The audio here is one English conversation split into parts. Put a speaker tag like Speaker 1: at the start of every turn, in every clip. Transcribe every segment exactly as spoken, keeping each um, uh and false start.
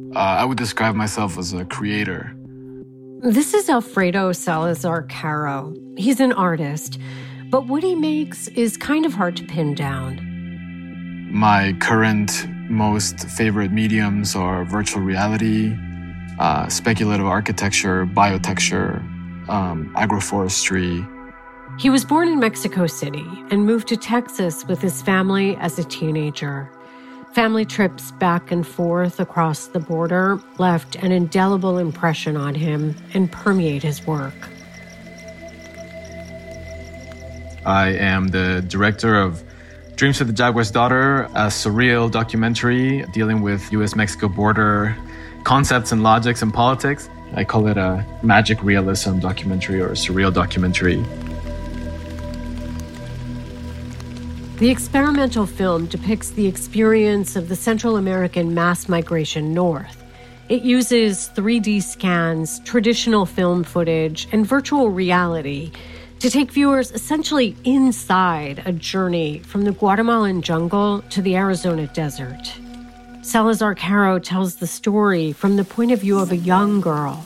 Speaker 1: Uh, I would describe myself as a creator.
Speaker 2: This is Alfredo Salazar Caro. He's an artist, but what he makes is kind of hard to pin down.
Speaker 1: My current most favorite mediums are virtual reality, uh, speculative architecture, biotexture, um, agroforestry.
Speaker 2: He was born in Mexico City and moved to Texas with his family as a teenager. Family trips back and forth across the border left an indelible impression on him and permeate his work.
Speaker 1: I am the director of Dreams of the Jaguar's Daughter, a surreal documentary dealing with U S Mexico border concepts and logics and politics. I call it a magic realism documentary or a surreal documentary.
Speaker 2: The experimental film depicts the experience of the Central American mass migration north. It uses three D scans, traditional film footage, and virtual reality to take viewers essentially inside a journey from the Guatemalan jungle to the Arizona desert. Salazar Caro tells the story from the point of view of a young girl.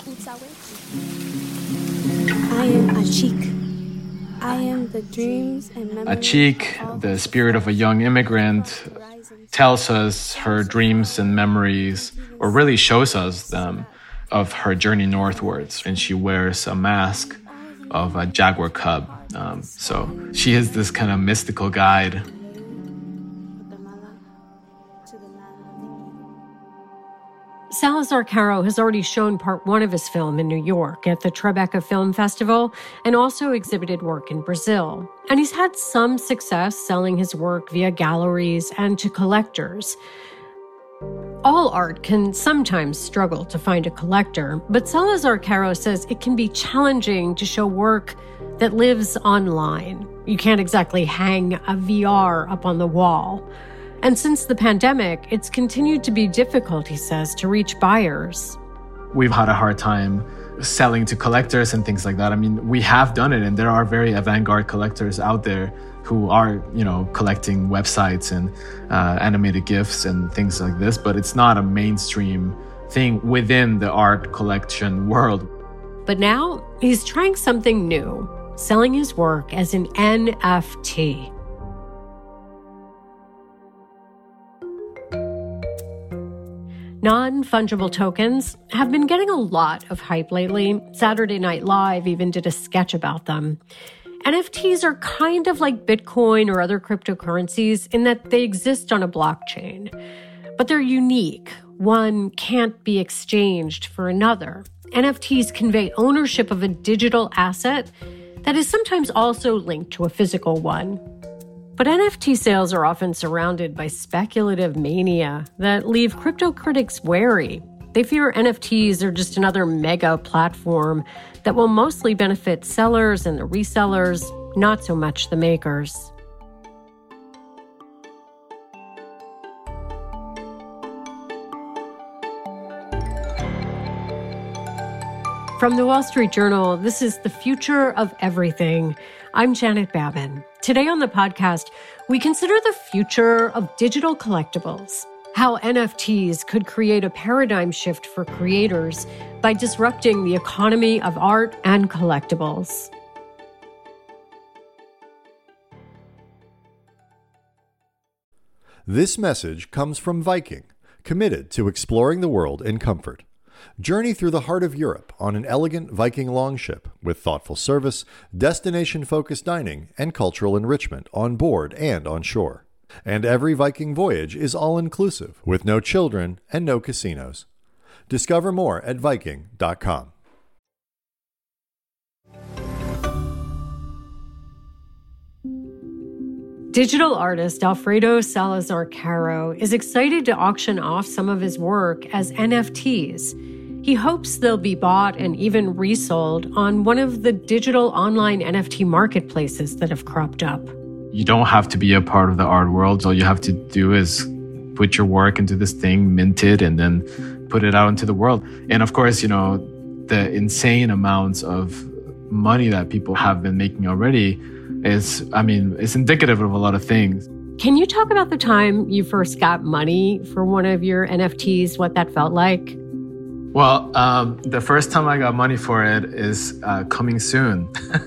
Speaker 3: I am Achik. I am the dreams and memories.
Speaker 1: Achik, the spirit of a young immigrant, tells us her dreams and memories, or really shows us them, of her journey northwards. And she wears a mask of a jaguar cub. Um, so she is this kind of mystical guide.
Speaker 2: Salazar Caro has already shown part one of his film in New York at the Tribeca Film Festival and also exhibited work in Brazil. And he's had some success selling his work via galleries and to collectors. All art can sometimes struggle to find a collector, but Salazar Caro says it can be challenging to show work that lives online. You can't exactly hang a V R up on the wall. And since the pandemic, it's continued to be difficult, he says, to reach buyers.
Speaker 1: We've had a hard time selling to collectors and things like that. I mean, we have done it, and there are very avant-garde collectors out there who are, you know, collecting websites and uh, animated GIFs and things like this, but it's not a mainstream thing within the art collection world.
Speaker 2: But now he's trying something new, selling his work as an N F T. Non-fungible tokens have been getting a lot of hype lately. Saturday Night Live even did a sketch about them. N F Ts are kind of like Bitcoin or other cryptocurrencies in that they exist on a blockchain. But they're unique. One can't be exchanged for another. N F Ts convey ownership of a digital asset that is sometimes also linked to a physical one. But N F T sales are often surrounded by speculative mania that leave crypto critics wary. They fear N F Ts are just another mega platform that will mostly benefit sellers and the resellers, not so much the makers. From the Wall Street Journal, this is The Future of Everything. I'm Janet Babin. Today on the podcast, we consider the future of digital collectibles, how N F Ts could create a paradigm shift for creators by disrupting the economy of art and collectibles.
Speaker 4: This message comes from Viking, committed to exploring the world in comfort. Journey through the heart of Europe on an elegant Viking longship with thoughtful service, destination-focused dining, and cultural enrichment on board and on shore. And every Viking voyage is all-inclusive, with no children and no casinos. Discover more at Viking dot com.
Speaker 2: Digital artist Alfredo Salazar Caro is excited to auction off some of his work as N F Ts. He hopes they'll be bought and even resold on one of the digital online N F T marketplaces that have cropped up.
Speaker 1: You don't have to be a part of the art world. All you have to do is put your work into this thing, mint it, and then put it out into the world. And of course, you know, the insane amounts of money that people have been making already is, I mean, it's indicative of a lot of things.
Speaker 2: Can you talk about the time you first got money for one of your N F Ts, what that felt like?
Speaker 1: Well, um, the first time I got money for it is uh, coming soon.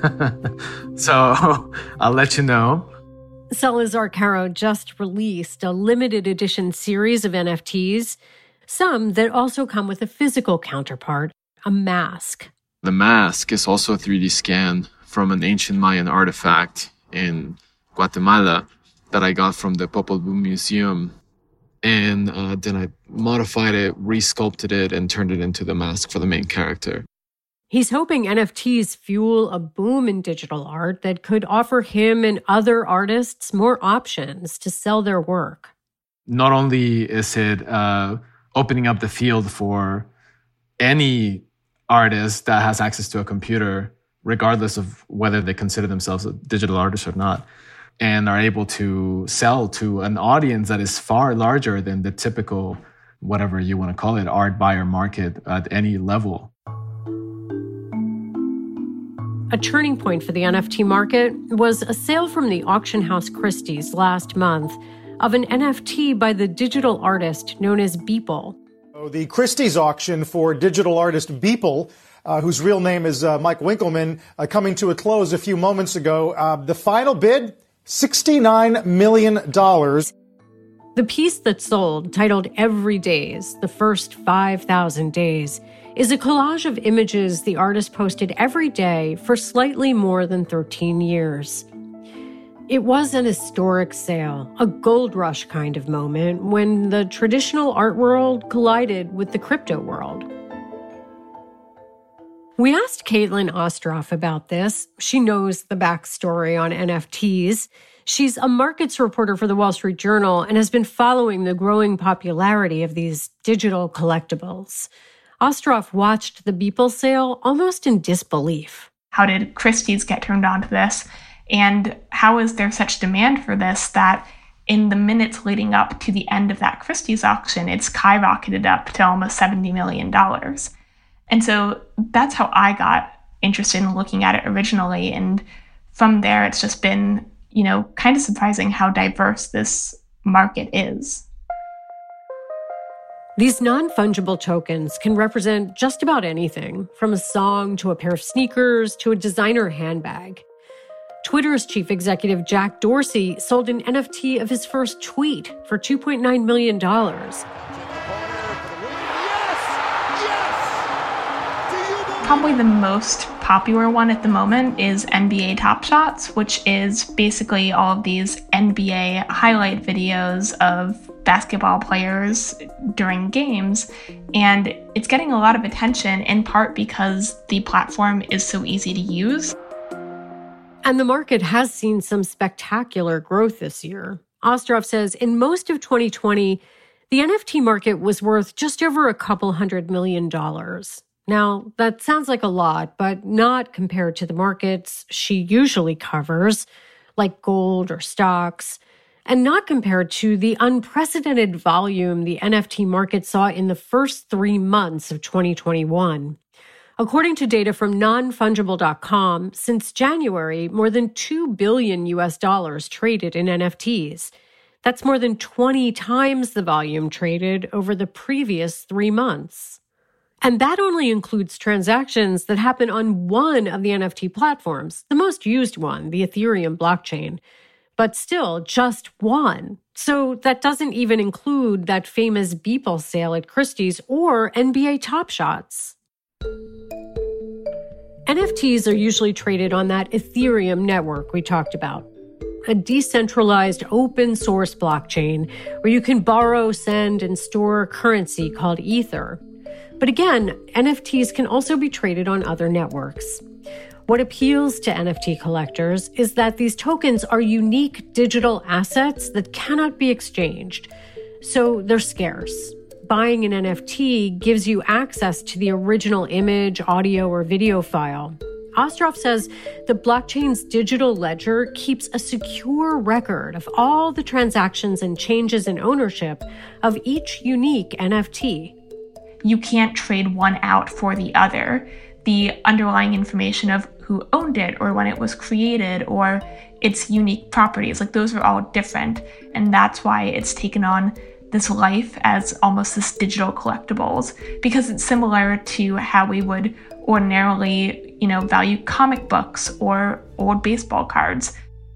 Speaker 1: So I'll let you know.
Speaker 2: Salazar Caro just released a limited edition series of N F Ts, some that also come with a physical counterpart, a mask.
Speaker 1: The mask is also a three D scan from an ancient Mayan artifact in Guatemala that I got from the Popol Vuh Museum. And uh, then I modified it, resculpted it, and turned it into the mask for the main character.
Speaker 2: He's hoping N F Ts fuel a boom in digital art that could offer him and other artists more options to sell their work.
Speaker 1: Not only is it uh, opening up the field for any artist that has access to a computer, regardless of whether they consider themselves a digital artist or not, and are able to sell to an audience that is far larger than the typical, whatever you want to call it, art buyer market at any level.
Speaker 2: A turning point for the N F T market was a sale from the auction house Christie's last month of an N F T by the digital artist known as Beeple.
Speaker 5: The Christie's auction for digital artist Beeple, uh, whose real name is uh, Mike Winkleman, uh, coming to a close a few moments ago. Uh, the final bid, sixty-nine million dollars.
Speaker 2: The piece that sold, titled Every Days, the first five thousand days, is a collage of images the artist posted every day for slightly more than thirteen years. It was an historic sale, a gold rush kind of moment when the traditional art world collided with the crypto world. We asked Caitlin Ostroff about this. She knows the backstory on N F Ts. She's a markets reporter for the Wall Street Journal and has been following the growing popularity of these digital collectibles. Ostroff watched the Beeple sale almost in disbelief.
Speaker 6: How did Christie's get turned on to this? And how is there such demand for this that in the minutes leading up to the end of that Christie's auction, it skyrocketed up to almost seventy million dollars? And so that's how I got interested in looking at it originally. And from there, it's just been, you know, kind of surprising how diverse this market is.
Speaker 2: These non-fungible tokens can represent just about anything, from a song to a pair of sneakers to a designer handbag. Twitter's chief executive Jack Dorsey sold an N F T of his first tweet for two point nine million dollars.
Speaker 6: Probably the most popular one at the moment is N B A Top Shots, which is basically all of these N B A highlight videos of basketball players during games. And it's getting a lot of attention in part because the platform is so easy to use.
Speaker 2: And the market has seen some spectacular growth this year. Ostroff says in most of twenty twenty, the N F T market was worth just over a couple hundred million dollars. Now, that sounds like a lot, but not compared to the markets she usually covers, like gold or stocks, and not compared to the unprecedented volume the N F T market saw in the first three months of twenty twenty-one. According to data from non fungible dot com, since January, more than two billion U S dollars traded in N F Ts. That's more than twenty times the volume traded over the previous three months. And that only includes transactions that happen on one of the N F T platforms, the most used one, the Ethereum blockchain. But still, just one. So that doesn't even include that famous Beeple sale at Christie's or N B A Top Shots. N F Ts are usually traded on that Ethereum network we talked about, a decentralized open source blockchain where you can borrow, send, and store currency called Ether. But again, N F Ts can also be traded on other networks. What appeals to N F T collectors is that these tokens are unique digital assets that cannot be exchanged, so they're scarce. Buying an N F T gives you access to the original image, audio, or video file. Ostroff says the blockchain's digital ledger keeps a secure record of all the transactions and changes in ownership of each unique N F T.
Speaker 6: You can't trade one out for the other. The underlying information of who owned it or when it was created or its unique properties. Like those are all different. And that's why it's taken on this life as almost this digital collectibles, because it's similar to how we would ordinarily, you know, value comic books or old baseball cards.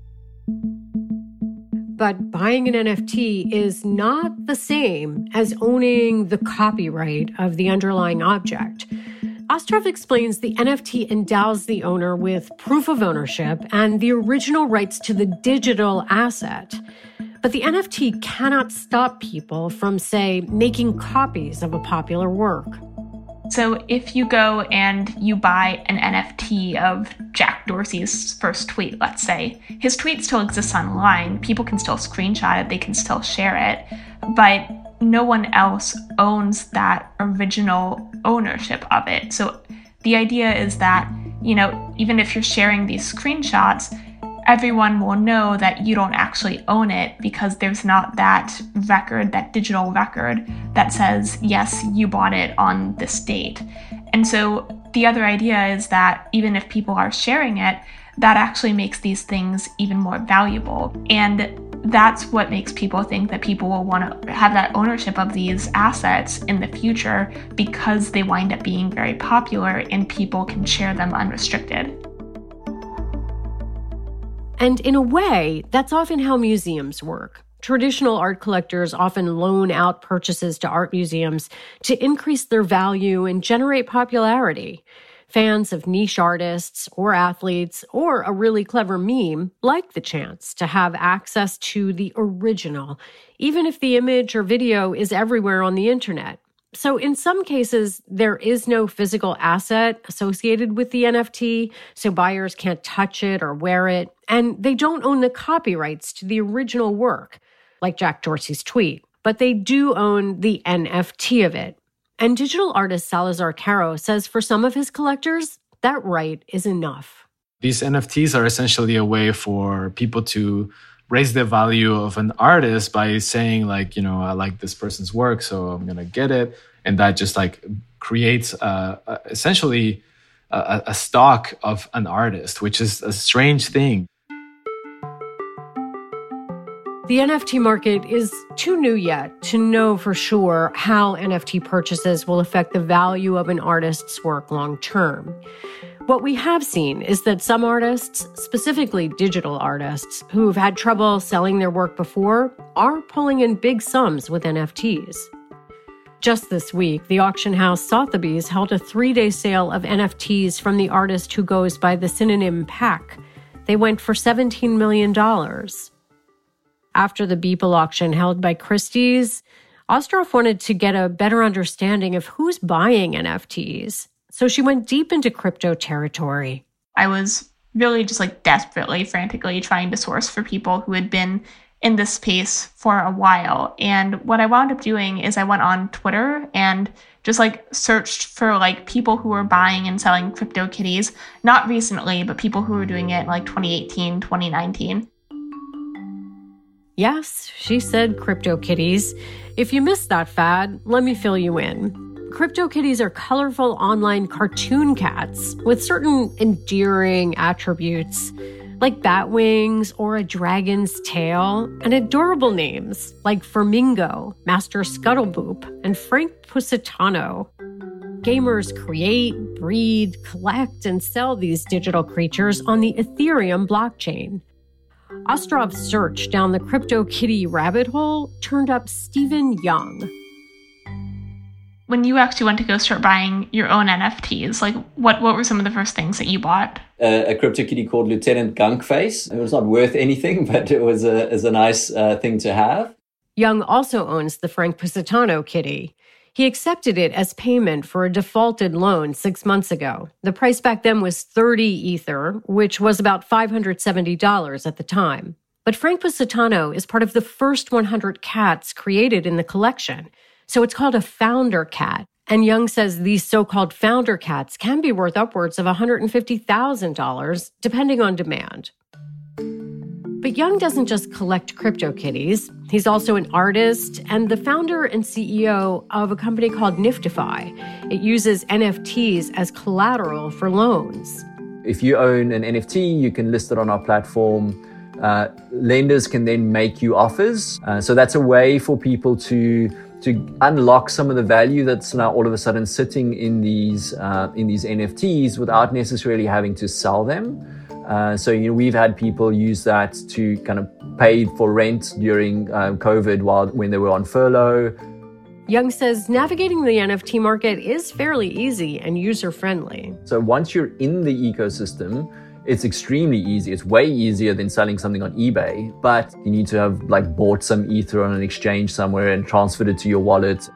Speaker 2: But buying an N F T is not the same as owning the copyright of the underlying object. Ostrov explains the N F T endows the owner with proof of ownership and the original rights to the digital asset. But the N F T cannot stop people from, say, making copies of a popular work.
Speaker 6: So if you go and you buy an N F T of Jack Dorsey's first tweet, let's say, his tweet still exists online. People can still screenshot it. They can still share it. But no one else owns that original ownership of it. So the idea is that, you know, even if you're sharing these screenshots, everyone will know that you don't actually own it because there's not that record, that digital record that says, yes, you bought it on this date. And so the other idea is that even if people are sharing it, that actually makes these things even more valuable. And that's what makes people think that people will want to have that ownership of these assets in the future, because they wind up being very popular and people can share them unrestricted.
Speaker 2: And in a way, that's often how museums work. Traditional art collectors often loan out purchases to art museums to increase their value and generate popularity. Fans of niche artists or athletes or a really clever meme like the chance to have access to the original, even if the image or video is everywhere on the internet. So in some cases, there is no physical asset associated with the N F T, so buyers can't touch it or wear it, and they don't own the copyrights to the original work, like Jack Dorsey's tweet, but they do own the N F T of it. And digital artist Salazar Caro says for some of his collectors, that right is enough.
Speaker 1: These N F Ts are essentially a way for people to raise the value of an artist by saying, like, you know, I like this person's work, so I'm going to get it. And that just like creates uh, uh, essentially a, a stock of an artist, which is a strange thing.
Speaker 2: The N F T market is too new yet to know for sure how N F T purchases will affect the value of an artist's work long term. What we have seen is that some artists, specifically digital artists, who've had trouble selling their work before, are pulling in big sums with N F Ts. Just this week, the auction house Sotheby's held a three-day sale of N F Ts from the artist who goes by the synonym Pack. They went for seventeen million dollars. After the Beeple auction held by Christie's, Ostrov wanted to get a better understanding of who's buying N F Ts. So she went deep into crypto territory.
Speaker 6: I was really just like desperately, frantically trying to source for people who had been in this space for a while. And what I wound up doing is I went on Twitter and just like searched for like people who were buying and selling CryptoKitties, not recently, but people who were doing it in like twenty eighteen, twenty nineteen.
Speaker 2: Yes, she said CryptoKitties. If you missed that fad, let me fill you in. CryptoKitties are colorful online cartoon cats with certain endearing attributes, like bat wings or a dragon's tail, and adorable names like Flamingo, Master Scuttleboop, and Frank Pusitano. Gamers create, breed, collect, and sell these digital creatures on the Ethereum blockchain. Ostrov's search down the CryptoKitty rabbit hole turned up Stephen Young.
Speaker 6: When you actually went to go start buying your own N F Ts, like what, what were some of the first things that you bought?
Speaker 7: Uh, a CryptoKitty called Lieutenant Gunkface. It was not worth anything, but it was a, is a nice uh, thing to have.
Speaker 2: Young also owns the Frank Pusitano kitty. He accepted it as payment for a defaulted loan six months ago. The price back then was thirty Ether, which was about five hundred seventy dollars at the time. But Frank Pusitano is part of the first one hundred cats created in the collection. So it's called a founder cat. And Young says these so-called founder cats can be worth upwards of one hundred fifty thousand dollars, depending on demand. But Young doesn't just collect CryptoKitties. He's also an artist and the founder and C E O of a company called Niftify. It uses N F Ts as collateral for loans.
Speaker 8: If you own an N F T, you can list it on our platform
Speaker 7: uh, lenders can then make you offers. Uh, so that's a way for people to to unlock some of the value that's now all of a sudden sitting in these uh, in these N F Ts without necessarily having to sell them. Uh, so you know we've had people use that to kind of pay for rent during uh, COVID while when they were on furlough.
Speaker 2: Young says navigating the N F T market is fairly easy and user-friendly.
Speaker 7: So once you're in the ecosystem, it's extremely easy. It's way easier than selling something on eBay, but you need to have like bought some Ether on an exchange somewhere and transferred it to your wallet.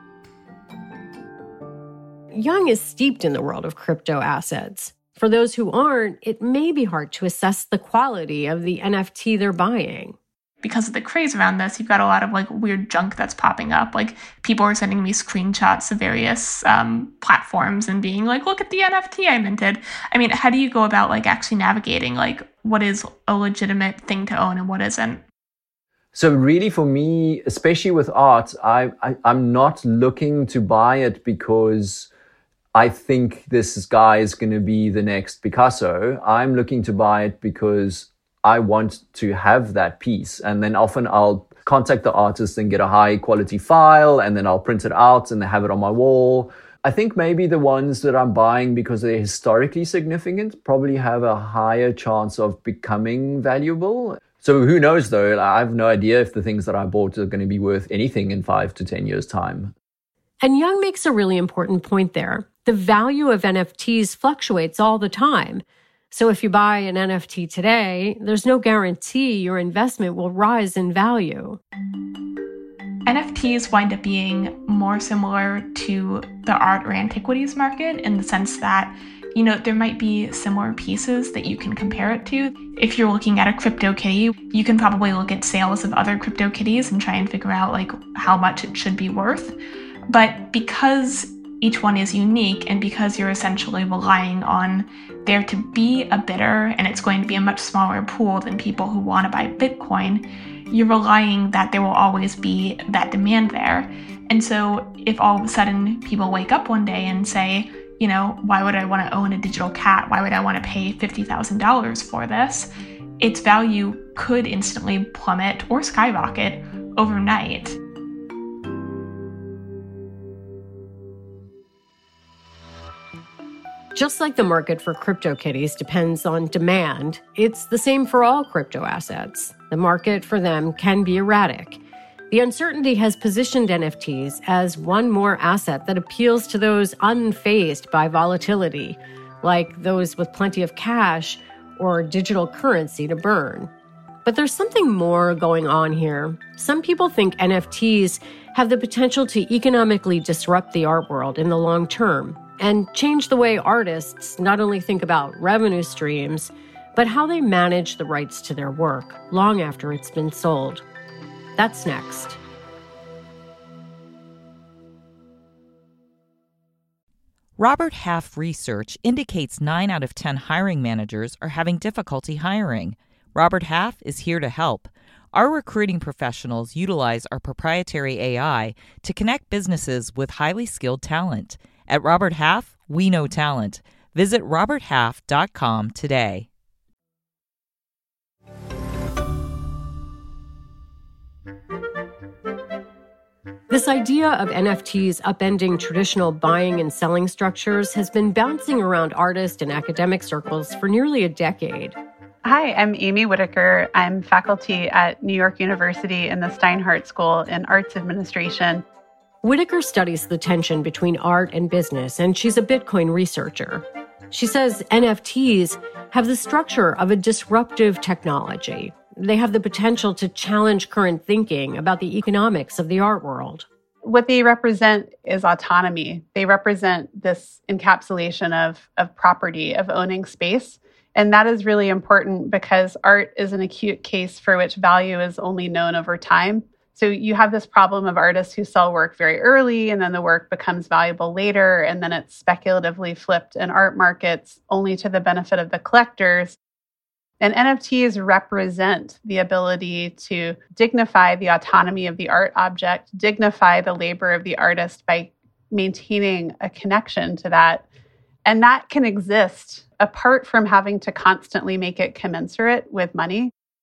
Speaker 2: Young is steeped in the world of crypto assets. For those who aren't, it may be hard to assess the quality of the N F T they're buying.
Speaker 6: Because of the craze around this, you've got a lot of like weird junk that's popping up. Like people are sending me screenshots of various um, platforms and being like, look at the N F T I minted. I mean, how do you go about like actually navigating like what is a legitimate thing to own and what isn't?
Speaker 7: So really for me, especially with art, I, I, I'm not looking to buy it because I think this guy is going to be the next Picasso. I'm looking to buy it because I want to have that piece. And then often I'll contact the artist and get a high quality file, and then I'll print it out and have it on my wall. I think maybe the ones that I'm buying because they're historically significant probably have a higher chance of becoming valuable. So who knows though? I have no idea if the things that I bought are going to be worth anything in five to ten years time.
Speaker 2: And Young makes a really important point there. The value of N F Ts fluctuates all the time. So if you buy an N F T today, there's no guarantee your investment will rise in value.
Speaker 6: N F Ts wind up being more similar to the art or antiquities market in the sense that, you know, there might be similar pieces that you can compare it to. If you're looking at a CryptoKitty, you can probably look at sales of other CryptoKitties and try and figure out like how much it should be worth. But because each one is unique and because you're essentially relying on there to be a bidder and it's going to be a much smaller pool than people who want to buy Bitcoin, you're relying that there will always be that demand there. And so if all of a sudden people wake up one day and say, you know, why would I want to own a digital cat? Why would I want to pay fifty thousand dollars for this? Its value could instantly plummet or skyrocket overnight.
Speaker 2: Just like the market for CryptoKitties depends on demand, it's the same for all crypto assets. The market for them can be erratic. The uncertainty has positioned N F Ts as one more asset that appeals to those unfazed by volatility, like those with plenty of cash or digital currency to burn. But there's something more going on here. Some people think N F Ts have the potential to economically disrupt the art world in the long term and change the way artists not only think about revenue streams, but how they manage the rights to their work long after it's been sold. That's next.
Speaker 8: Robert Half research indicates nine out of ten hiring managers are having difficulty hiring. Robert Half is here to help. Our recruiting professionals utilize our proprietary A I to connect businesses with highly skilled talent. At Robert Half, we know talent. Visit robert half dot com today.
Speaker 2: This idea of N F Ts upending traditional buying and selling structures has been bouncing around artist and academic circles for nearly a decade.
Speaker 9: Hi, I'm Amy Whitaker. I'm faculty at New York University in the Steinhardt School in Arts Administration.
Speaker 2: Whitaker studies the tension between art and business, and she's a Bitcoin researcher. She says N F Ts have the structure of a disruptive technology. They have the potential to challenge current thinking about the economics of the art world.
Speaker 9: What they represent is autonomy. They represent this encapsulation of, of property, of owning space. And that is really important because art is an acute case for which value is only known over time. So you have this problem of artists who sell work very early, and then the work becomes valuable later, and then it's speculatively flipped in art markets only to the benefit of the collectors. And N F Ts represent the ability to dignify the autonomy of the art object, dignify the labor of the artist by maintaining a connection to that. And that can exist apart from having to constantly make it commensurate with money.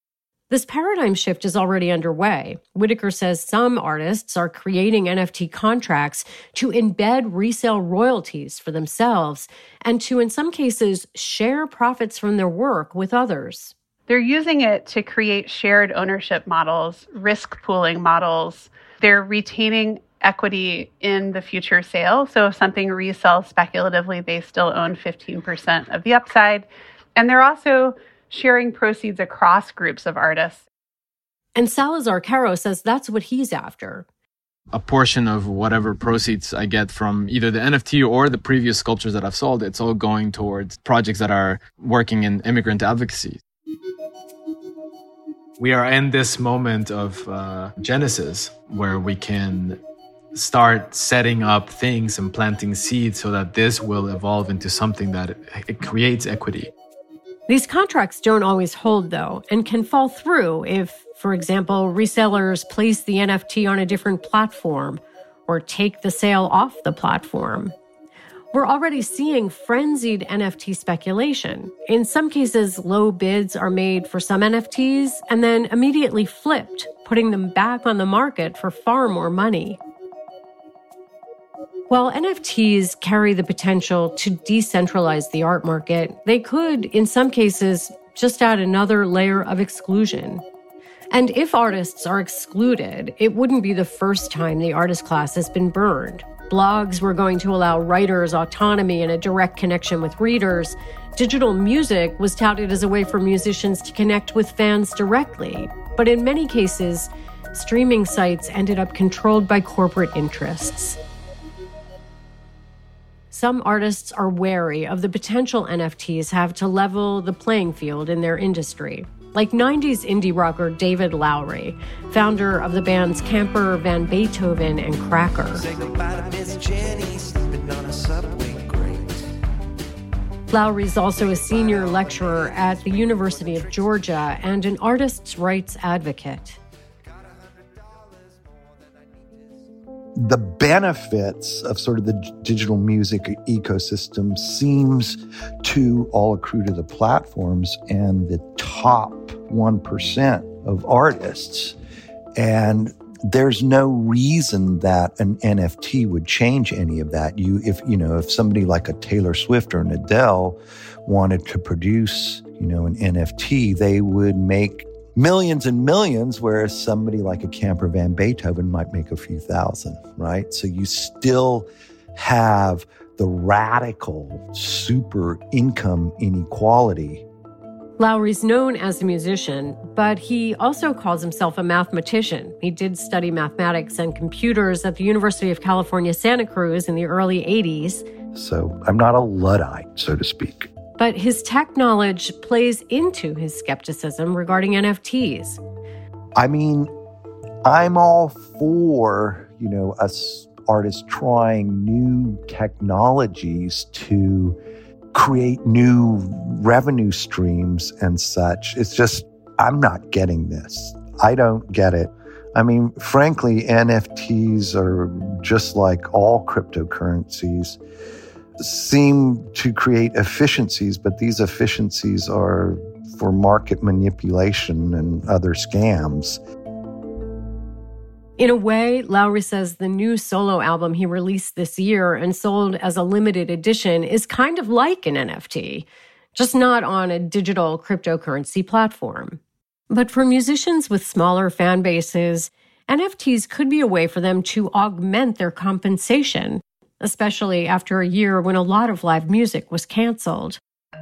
Speaker 2: This paradigm shift is already underway. Whitaker says some artists are creating N F T contracts to embed resale royalties for themselves and to, in some cases, share profits from their work with others.
Speaker 9: They're using it to create shared ownership models, risk pooling models. They're retaining equity in the future sale. So if something resells speculatively, they still own fifteen percent of the upside. And they're also sharing proceeds across groups of artists.
Speaker 2: And Salazar Caro says that's what he's after.
Speaker 1: A portion of whatever proceeds I get from either the N F T or the previous sculptures that I've sold, it's all going towards projects that are working in immigrant advocacy. We are in this moment of uh, genesis where we can start setting up things and planting seeds so that this will evolve into something that it, it creates equity.
Speaker 2: These contracts don't always hold, though, and can fall through if, for example, resellers place the N F T on a different platform or take the sale off the platform. We're already seeing frenzied N F T speculation. In some cases, low bids are made for some N F Ts and then immediately flipped, putting them back on the market for far more money. While N F Ts carry the potential to decentralize the art market, they could, in some cases, just add another layer of exclusion. And if artists are excluded, it wouldn't be the first time the artist class has been burned. Blogs were going to allow writers autonomy and a direct connection with readers. Digital music was touted as a way for musicians to connect with fans directly. But in many cases, streaming sites ended up controlled by corporate interests. Some artists are wary of the potential N F Ts have to level the playing field in their industry. Like nineties indie rocker David Lowery, founder of the bands Camper, Van Beethoven, and Cracker. Lowery's also a senior lecturer at the University of Georgia and an artists' rights advocate.
Speaker 10: The benefits of sort of the digital music ecosystem seems to all accrue to the platforms and the top one percent of artists. And there's no reason that an N F T would change any of that. You, if, you know, if somebody like a Taylor Swift or an Adele wanted to produce, you know, an N F T, they would make millions and millions, whereas somebody like a Camper Van Beethoven might make a few thousand, right? So you still have the radical super income inequality.
Speaker 2: Lowery's known as a musician, but he also calls himself a mathematician. He did study mathematics and computers at the University of California, Santa Cruz in the early eighties.
Speaker 10: So I'm not a Luddite, so to speak.
Speaker 2: But his tech knowledge plays into his skepticism regarding N F Ts.
Speaker 10: I mean, I'm all for, you know, us artists trying new technologies to create new revenue streams and such. It's just, I'm not getting this. I don't get it. I mean, frankly, N F Ts are just like all cryptocurrencies, seem to create efficiencies, but these efficiencies are for market manipulation and other scams.
Speaker 2: In a way, Lowery says the new solo album he released this year and sold as a limited edition is kind of like an N F T, just not on a digital cryptocurrency platform. But for musicians with smaller fan bases, N F Ts could be a way for them to augment their compensation, especially after a year when a lot of live music was canceled.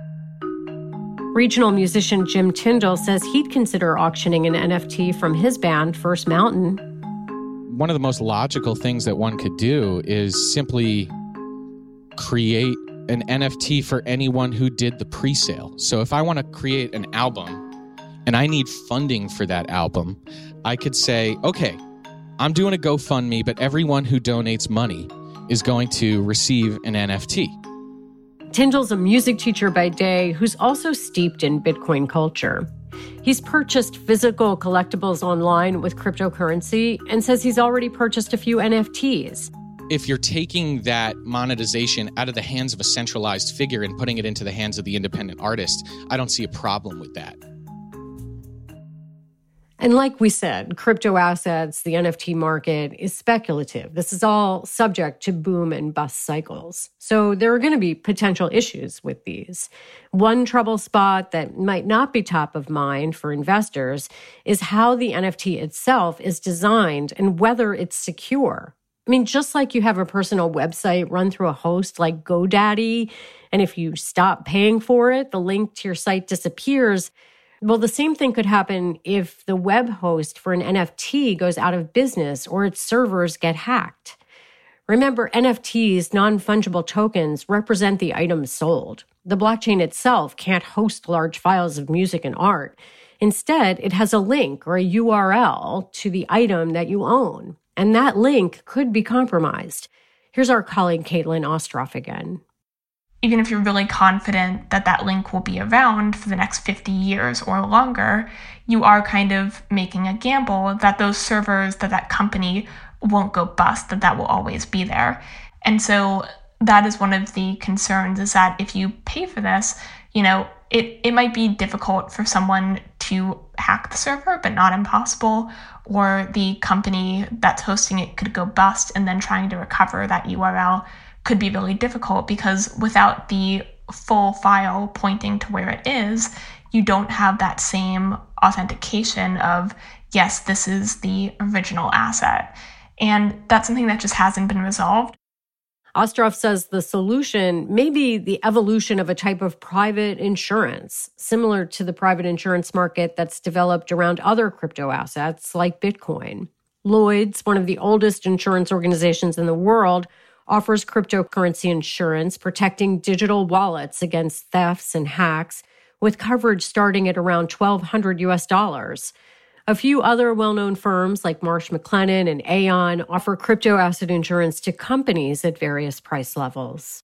Speaker 2: Regional musician Jim Tyndall says he'd consider auctioning an N F T from his band, First Mountain.
Speaker 11: One of the most logical things that one could do is simply create an N F T for anyone who did the pre-sale. So if I want to create an album and I need funding for that album, I could say, okay, I'm doing a GoFundMe, but everyone who donates money is going to receive an N F T.
Speaker 2: Tyndall's a music teacher by day who's also steeped in Bitcoin culture. He's purchased physical collectibles online with cryptocurrency and says he's already purchased a few N F Ts.
Speaker 11: If you're taking that monetization out of the hands of a centralized figure and putting it into the hands of the independent artist, I don't see a problem with that.
Speaker 2: And like we said, crypto assets, the N F T market is speculative. This is all subject to boom and bust cycles. So there are going to be potential issues with these. One trouble spot that might not be top of mind for investors is how the N F T itself is designed and whether it's secure. I mean, just like you have a personal website run through a host like GoDaddy, and if you stop paying for it, the link to your site disappears. Well, the same thing could happen if the web host for an N F T goes out of business or its servers get hacked. Remember, N F Ts, non-fungible tokens, represent the items sold. The blockchain itself can't host large files of music and art. Instead, it has a link or a U R L to the item that you own, and that link could be compromised. Here's our colleague Caitlin Ostroff again.
Speaker 6: Even if you're really confident that that link will be around for the next fifty years or longer, you are kind of making a gamble that those servers, that that company won't go bust, that that will always be there. And so that is one of the concerns, is that if you pay for this, you know, it, it might be difficult for someone to hack the server, but not impossible, or the company that's hosting it could go bust, and then trying to recover that U R L could be really difficult, because without the full file pointing to where it is, you don't have that same authentication of, yes, this is the original asset. And that's something that just hasn't been resolved.
Speaker 2: Ostroff says the solution may be the evolution of a type of private insurance, similar to the private insurance market that's developed around other crypto assets like Bitcoin. Lloyd's, one of the oldest insurance organizations in the world, offers cryptocurrency insurance protecting digital wallets against thefts and hacks, with coverage starting at around twelve hundred U S dollars. A few other well-known firms like Marsh McLennan and Aon offer crypto asset insurance to companies at various price levels.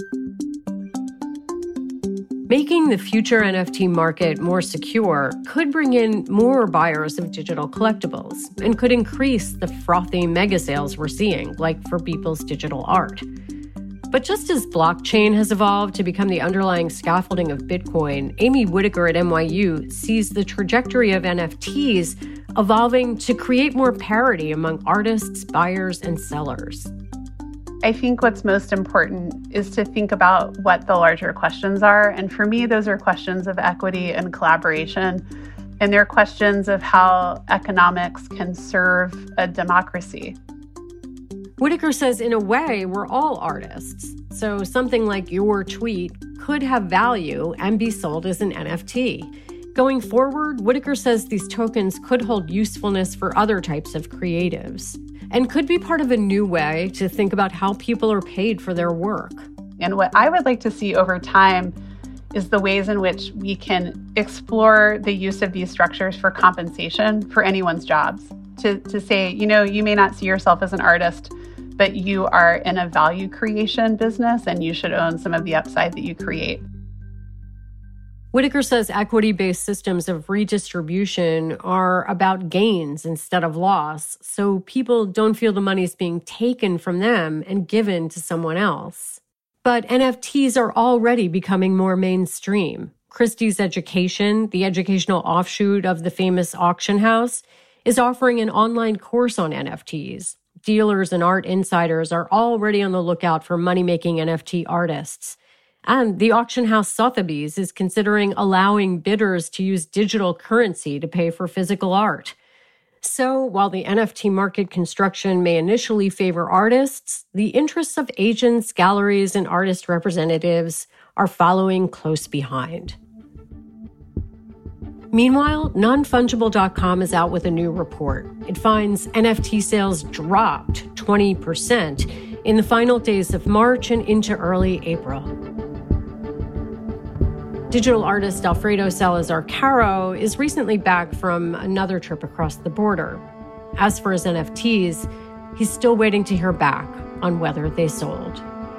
Speaker 2: Making the future N F T market more secure could bring in more buyers of digital collectibles and could increase the frothy mega sales we're seeing, like for Beeple's digital art. But just as blockchain has evolved to become the underlying scaffolding of Bitcoin, Amy Whitaker at N Y U sees the trajectory of N F Ts evolving to create more parity among artists, buyers, and sellers.
Speaker 9: I think what's most important is to think about what the larger questions are. And for me, those are questions of equity and collaboration. And they're questions of how economics can serve a democracy.
Speaker 2: Whitaker says, in a way, we're all artists. So something like your tweet could have value and be sold as an N F T. Going forward, Whitaker says these tokens could hold usefulness for other types of creatives and could be part of a new way to think about how people are paid for their work.
Speaker 9: And what I would like to see over time is the ways in which we can explore the use of these structures for compensation for anyone's jobs. To, to say, you know, you may not see yourself as an artist, but you are in a value creation business and you should own some of the upside that you create.
Speaker 2: Whitaker says equity-based systems of redistribution are about gains instead of loss, so people don't feel the money's being taken from them and given to someone else. But N F Ts are already becoming more mainstream. Christie's Education, the educational offshoot of the famous auction house, is offering an online course on N F Ts. Dealers and art insiders are already on the lookout for money-making N F T artists. And the auction house Sotheby's is considering allowing bidders to use digital currency to pay for physical art. So while the N F T market construction may initially favor artists, the interests of agents, galleries, and artist representatives are following close behind. Meanwhile, non fungible dot com is out with a new report. It finds N F T sales dropped twenty percent in the final days of March and into early April. Digital artist Alfredo Salazar Caro is recently back from another trip across the border. As for his N F Ts, he's still waiting to hear back on whether they sold.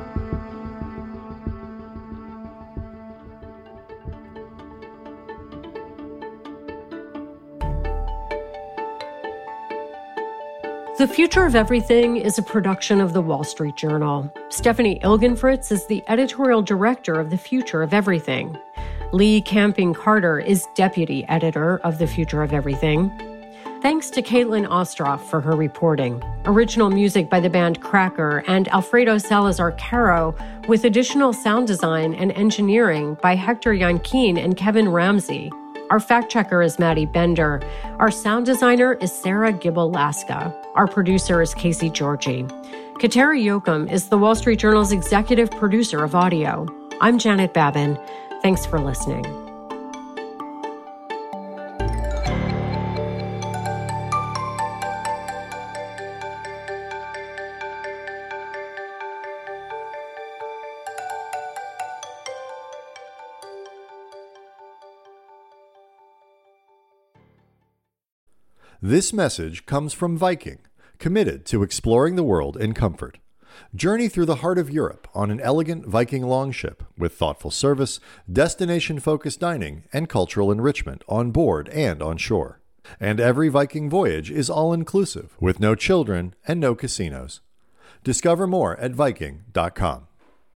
Speaker 2: The Future of Everything is a production of The Wall Street Journal. Stephanie Ilgenfritz is the editorial director of The Future of Everything. Lee Camping Carter is deputy editor of The Future of Everything. Thanks to Caitlin Ostroff for her reporting. Original music by the band Cracker and Alfredo Salazar Caro, with additional sound design and engineering by Hector Yankin and Kevin Ramsey. Our fact checker is Maddie Bender. Our sound designer is Sarah Gibble-Laska. Our producer is Casey Georgie. Kateri Jochum is the Wall Street Journal's executive producer of audio. I'm Janet Babin. Thanks for listening.
Speaker 4: This message comes from Viking, committed to exploring the world in comfort. Journey through the heart of Europe on an elegant Viking longship with thoughtful service, destination-focused dining, and cultural enrichment on board and on shore. And every Viking voyage is all-inclusive, with no children and no casinos. Discover more at Viking dot com.